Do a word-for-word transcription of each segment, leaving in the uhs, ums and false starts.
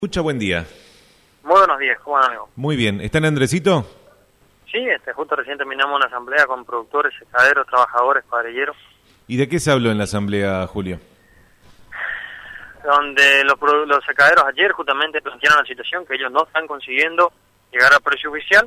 Mucha buen día. Muy buenos días, ¿cómo van, amigo? Muy bien. ¿Está en Andresito? Sí, este, justo recién terminamos una asamblea con productores, secaderos, trabajadores, cuadrilleros. ¿Y de qué se habló en la asamblea, Julio? Donde los, los secaderos ayer justamente plantearon la situación que ellos no están consiguiendo llegar al precio oficial.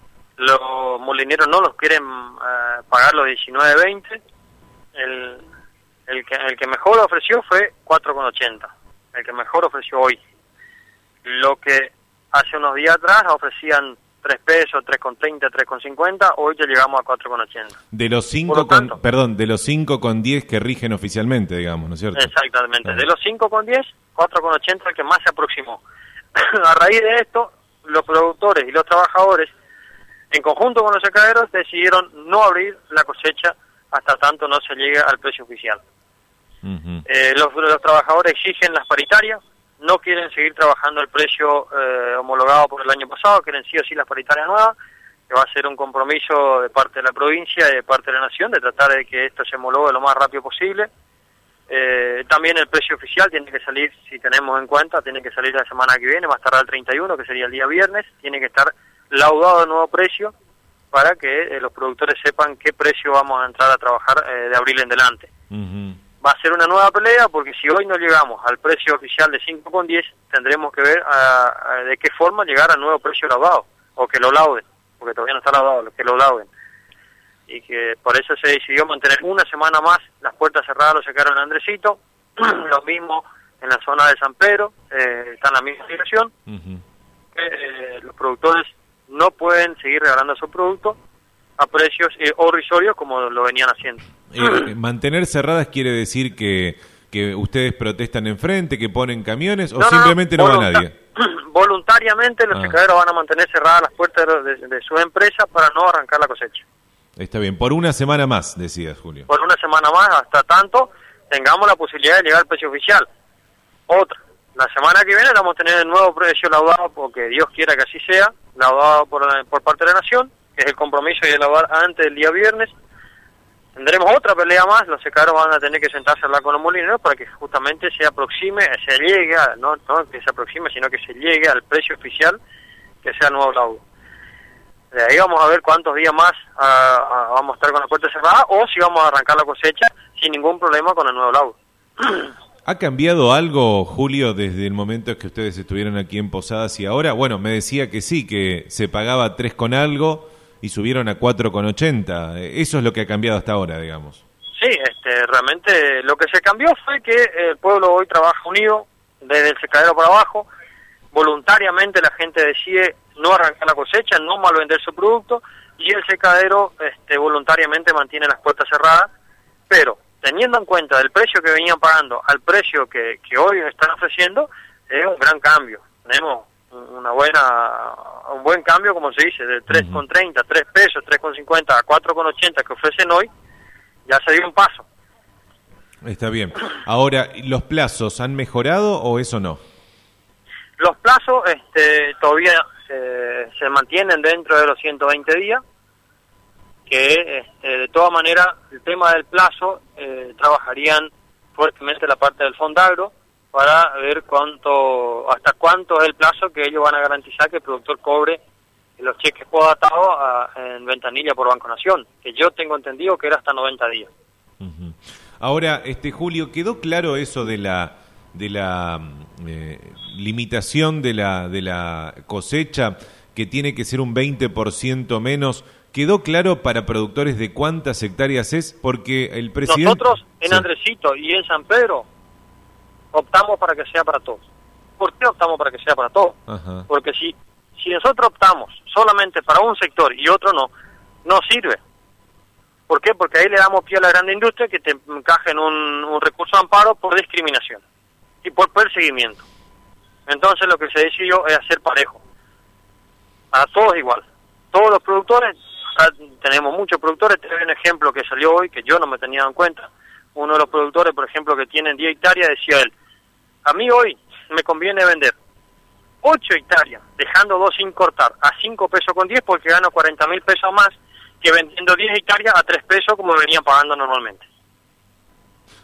Los molineros no los quieren uh, pagar los diecinueve veinte. El, el, que, el que mejor ofreció fue cuatro con ochenta. El que mejor ofreció hoy. Lo que hace unos días atrás ofrecían tres pesos, tres con treinta, tres con cincuenta, hoy ya llegamos a cuatro con ochenta. De los cinco con, perdón, de los cinco con diez que rigen oficialmente, digamos, ¿no es cierto? Exactamente. Ah. De los cinco con diez, cuatro con ochenta es el que más se aproximó. A raíz de esto, los productores y los trabajadores, en conjunto con los secaderos, decidieron no abrir la cosecha hasta tanto no se llegue al precio oficial. Uh-huh. eh, los, los trabajadores exigen las paritarias, no quieren seguir trabajando el precio eh, homologado por el año pasado, quieren sí o sí las paritarias nuevas, que va a ser un compromiso de parte de la provincia y de parte de la nación de tratar de que esto se homologue lo más rápido posible. Eh, también el precio oficial tiene que salir, si tenemos en cuenta, tiene que salir la semana que viene, va a estar al treinta y uno, que sería el día viernes, tiene que estar laudado el nuevo precio para que eh, los productores sepan qué precio vamos a entrar a trabajar eh, de abril en delante. Uh-huh. Va a ser una nueva pelea porque si hoy no llegamos al precio oficial de cinco con diez, tendremos que ver a, a, de qué forma llegar al nuevo precio laudado, o que lo lauden, porque todavía no está laudado, que lo lauden. Y que por eso se decidió mantener una semana más las puertas cerradas, lo sacaron en Andresito, lo mismo en la zona de San Pedro, eh, está en la misma situación. Uh-huh. eh, los productores no pueden seguir regalando su producto a precios eh, irrisorios como lo venían haciendo. Eh, mantener cerradas quiere decir que, que ustedes protestan enfrente, que ponen camiones, o no, simplemente no, no va nadie. Voluntariamente los ah. secaderos van a mantener cerradas las puertas de, de, de su empresa para no arrancar la cosecha. Está bien, por una semana más, decías, Julio. Por una semana más, hasta tanto tengamos la posibilidad de llegar al precio oficial. Otra, la semana que viene vamos a tener el nuevo precio laudado, porque Dios quiera que así sea, laudado por, por parte de la Nación, que es el compromiso de laudar antes del día viernes. Tendremos otra pelea más, los secaderos van a tener que sentarse a hablar con los molineros para que justamente se aproxime, se llegue, a, no, no que se aproxime, sino que se llegue al precio oficial, que sea el nuevo laudo. De ahí vamos a ver cuántos días más uh, uh, vamos a estar con la puerta cerrada, o si vamos a arrancar la cosecha sin ningún problema con el nuevo laudo. ¿Ha cambiado algo, Julio, desde el momento en que ustedes estuvieron aquí en Posadas y ahora? Bueno, me decía que sí, que se pagaba tres con algo y subieron a cuatro con ochenta. Eso es lo que ha cambiado hasta ahora, digamos. Sí, este, realmente lo que se cambió fue que el pueblo hoy trabaja unido, desde el secadero para abajo. Voluntariamente la gente decide no arrancar la cosecha, no malvender su producto, y el secadero este, voluntariamente mantiene las puertas cerradas, pero teniendo en cuenta el precio que venían pagando al precio que, que hoy están ofreciendo, es un gran cambio. Tenemos una buena un buen cambio, como se dice, de tres con treinta, tres pesos, tres con cincuenta a cuatro con ochenta que ofrecen hoy, ya se dio un paso. Está bien. Ahora, ¿los plazos han mejorado o eso no? Los plazos este, todavía eh, se mantienen dentro de los ciento veinte días, que este, de todas maneras el tema del plazo eh, trabajarían fuertemente la parte del Fondagro para ver cuánto, hasta cuánto es el plazo que ellos van a garantizar que el productor cobre los cheques podatados a, en ventanilla por Banco Nación, que yo tengo entendido que era hasta noventa días. Uh-huh. Ahora, este Julio, ¿quedó claro eso de la de la eh, limitación de la de la cosecha, que tiene que ser un veinte por ciento menos? ¿Quedó claro para productores de cuántas hectáreas es? Porque el presidente... Nosotros en sí. Andresito y en San Pedro optamos para que sea para todos. ¿Por qué optamos para que sea para todos? Ajá. Porque si si nosotros optamos solamente para un sector y otro no, no sirve. ¿Por qué? Porque ahí le damos pie a la grande industria que te encaje en un, un recurso de amparo por discriminación y por perseguimiento. Entonces lo que se decidió es hacer parejo. A todos igual. Todos los productores, tenemos muchos productores, te doy un ejemplo que salió hoy, que yo no me tenía en cuenta. Uno de los productores, por ejemplo, que tienen diez hectáreas, decía él, a mí hoy me conviene vender ocho hectáreas, dejando dos sin cortar, a cinco pesos con diez, porque gano cuarenta mil pesos más que vendiendo diez hectáreas a tres pesos como venían pagando normalmente.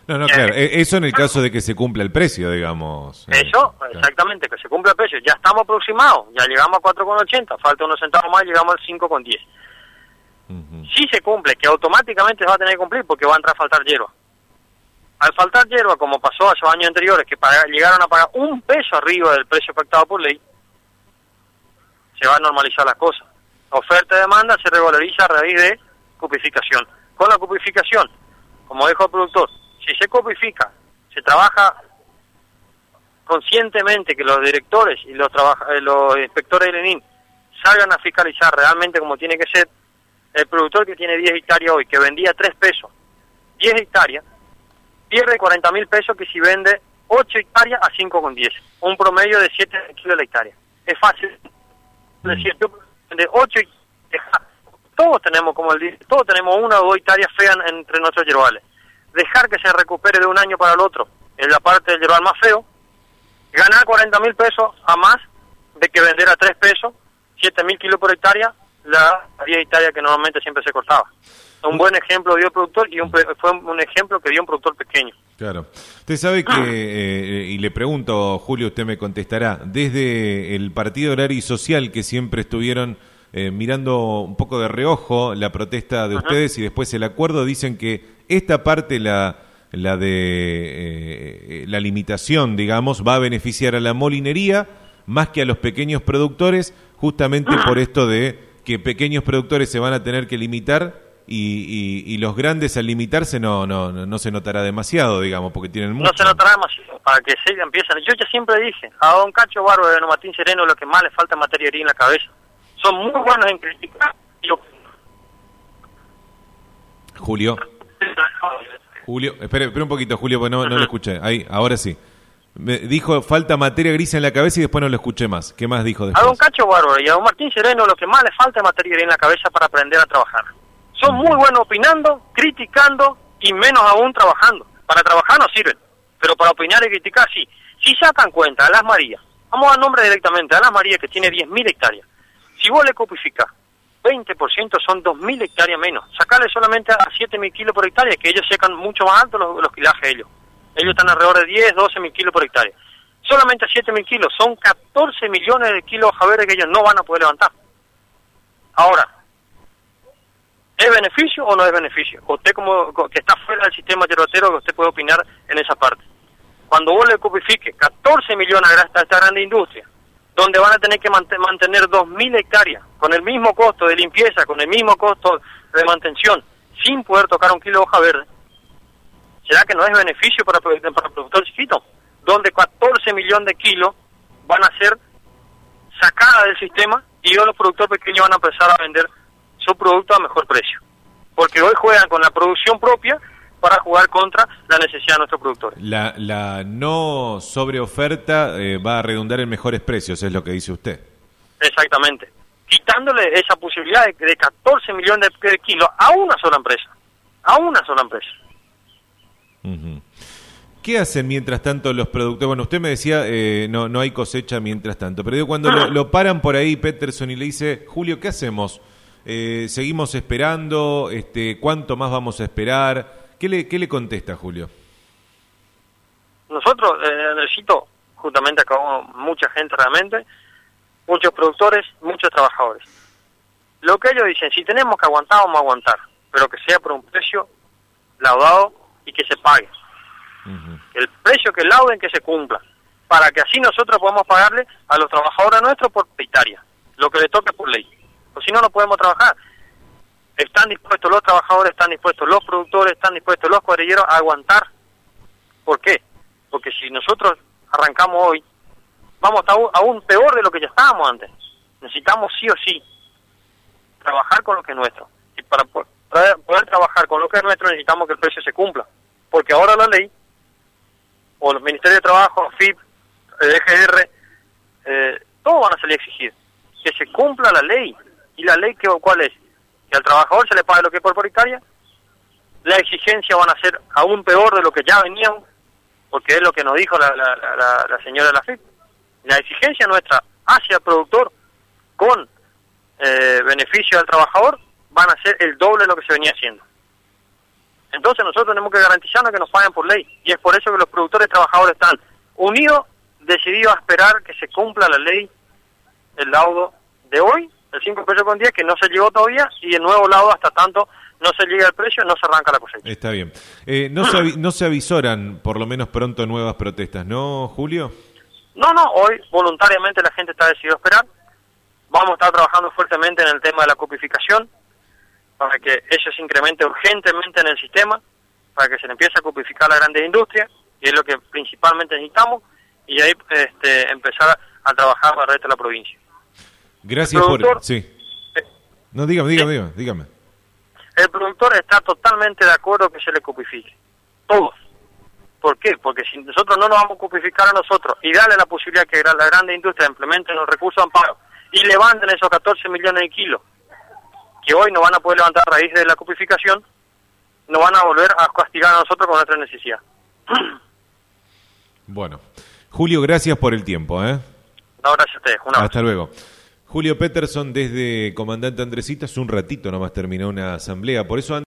No, no, claro, eso en el caso de que se cumpla el precio, digamos. Eso, exactamente, que se cumpla el precio. Ya estamos aproximados, ya llegamos a cuatro con ochenta, falta unos centavos más, llegamos al cinco con diez. Uh-huh. Si se cumple, que automáticamente se va a tener que cumplir porque va a entrar a faltar hierba. Al faltar hierba, como pasó hace años anteriores, que pagar, llegaron a pagar un peso arriba del precio pactado por ley, se va a normalizar las cosas. Oferta y demanda se revaloriza a raíz de cupificación. Con la cupificación, como dijo el productor, si se cupifica, se trabaja conscientemente que los directores y los, trabaja, los inspectores del ENIN salgan a fiscalizar realmente como tiene que ser, el productor que tiene diez hectáreas hoy, que vendía tres pesos, diez hectáreas, pierde cuarenta mil pesos que si vende ocho hectáreas a cinco con diez, un promedio de siete kilos la hectárea. Es fácil decir, yo de ocho hectáreas, todos tenemos, como él dice, todos tenemos una o dos hectáreas feas entre nuestros yerbales. Dejar que se recupere de un año para el otro, en la parte del yerbal más feo, ganar cuarenta mil pesos a más de que vender a tres pesos, siete mil kilos por hectárea, la diez hectáreas que normalmente siempre se cortaba. Un buen ejemplo dio el productor y un, fue un ejemplo que dio un productor pequeño. Claro. Usted sabe que, eh, y le pregunto, Julio, usted me contestará, desde el Partido Agrario y Social, que siempre estuvieron eh, mirando un poco de reojo la protesta de uh-huh. ustedes y después el acuerdo, dicen que esta parte, la, la de eh, la limitación, digamos, va a beneficiar a la molinería más que a los pequeños productores, justamente por esto de que pequeños productores se van a tener que limitar y, y, y los grandes al limitarse no, no no se notará demasiado, digamos, porque tienen mucho. No se notará demasiado, para que se empiecen. Yo ya siempre dije, a don Cacho Bárbaro y a don Martín Sereno lo que más le falta es materia gris en la cabeza. Son muy buenos en criticar. Yo... Julio. Julio, espere, espere un poquito, Julio, porque no, no lo escuché. Ahí, ahora sí. Me dijo, falta materia gris en la cabeza y después no lo escuché más. ¿Qué más dijo después? A don Cacho Bárbaro y a don Martín Sereno lo que más le falta es materia gris en la cabeza para aprender a trabajar. Son muy buenos opinando, criticando y menos aún trabajando. Para trabajar no sirven, pero para opinar y criticar sí. Si sacan cuenta a Las Marías, vamos a dar nombre directamente, a Las Marías que tiene diez mil hectáreas, si vos le copificás, veinte por ciento son dos mil hectáreas menos. Sacarle solamente a siete mil kilos por hectárea, que ellos secan mucho más alto los, los kilajes ellos. Ellos están alrededor de diez, doce mil kilos por hectárea. Solamente a siete mil kilos, son catorce millones de kilos jaberes que ellos no van a poder levantar. Ahora, ¿es beneficio o no es beneficio? Usted como que está fuera del sistema yerbatero, que usted puede opinar en esa parte. Cuando vos le copifique catorce millones a esta grande industria, donde van a tener que mantener dos mil hectáreas, con el mismo costo de limpieza, con el mismo costo de mantención, sin poder tocar un kilo de hoja verde, ¿será que no es beneficio para, para el productor chiquito? Donde catorce millones de kilos van a ser sacadas del sistema y los productores pequeños van a empezar a vender su producto a mejor precio. Porque hoy juegan con la producción propia para jugar contra la necesidad de nuestros productores. La, la no sobreoferta eh, va a redundar en mejores precios, es lo que dice usted. Exactamente. Quitándole esa posibilidad de, de catorce millones de, de kilos a una sola empresa. A una sola empresa. Uh-huh. ¿Qué hacen mientras tanto los productores? Bueno, usted me decía, eh, no no hay cosecha mientras tanto, pero digo, cuando lo, lo paran por ahí Peterson y le dice, Julio, ¿qué hacemos? Eh, ¿Seguimos esperando? Este, ¿Cuánto más vamos a esperar? ¿Qué le, qué le contesta, Julio? Nosotros, eh, necesito, justamente acabamos mucha gente realmente, muchos productores, muchos trabajadores. Lo que ellos dicen, si tenemos que aguantar, vamos a aguantar, pero que sea por un precio laudado y que se pague. Uh-huh. El precio que lauden, que se cumpla, para que así nosotros podamos pagarle a los trabajadores nuestros por hectárea, lo que le toque por ley. O si no, no podemos trabajar. Están dispuestos los trabajadores, están dispuestos los productores, están dispuestos los cuadrilleros a aguantar. ¿Por qué? Porque si nosotros arrancamos hoy, vamos a estar aún peor de lo que ya estábamos antes. Necesitamos sí o sí trabajar con lo que es nuestro. Y para poder, poder trabajar con lo que es nuestro necesitamos que el precio se cumpla. Porque ahora la ley, o los Ministerios de Trabajo, F I P, E G R, eh, todos van a salir a exigir que se cumpla la ley. ¿Y la ley que, cuál es? Que al trabajador se le pague lo que es por hectárea. La exigencia van a ser aún peor de lo que ya venían, porque es lo que nos dijo la, la, la, la señora de la F I P. La exigencia nuestra hacia el productor con eh, beneficio al trabajador van a ser el doble de lo que se venía haciendo. Entonces nosotros tenemos que garantizarnos que nos paguen por ley, y es por eso que los productores y trabajadores están unidos, decididos a esperar que se cumpla la ley, el laudo de hoy, el cinco pesos con diez, que no se llegó todavía, y el nuevo laudo hasta tanto no se llega al precio, no se arranca la cosecha. Está bien. Eh, no, se avi- no se avisoran por lo menos pronto nuevas protestas, ¿no, Julio? No, no, hoy voluntariamente la gente está decidida a esperar. Vamos a estar trabajando fuertemente en el tema de la cupificación, para que eso se incremente urgentemente en el sistema, para que se le empiece a cupificar a la grandes industrias, y es lo que principalmente necesitamos, y ahí este, empezar a trabajar para el resto de la provincia. Gracias productor, por... Sí. No, dígame, dígame, ¿sí? dígame, dígame. El productor está totalmente de acuerdo que se le cupifique. Todos. ¿Por qué? Porque si nosotros no nos vamos a cupificar a nosotros y darle la posibilidad que la grande industria implementen los recursos de amparo y levanten esos catorce millones de kilos que hoy no van a poder levantar a raíz de la cupificación, nos van a volver a castigar a nosotros con nuestra necesidad. Bueno. Julio, gracias por el tiempo, ¿eh? No, gracias a ustedes. Un abrazo. Hasta luego. Julio Peterson desde Comandante Andresitas, un ratito nomás terminó una asamblea, por eso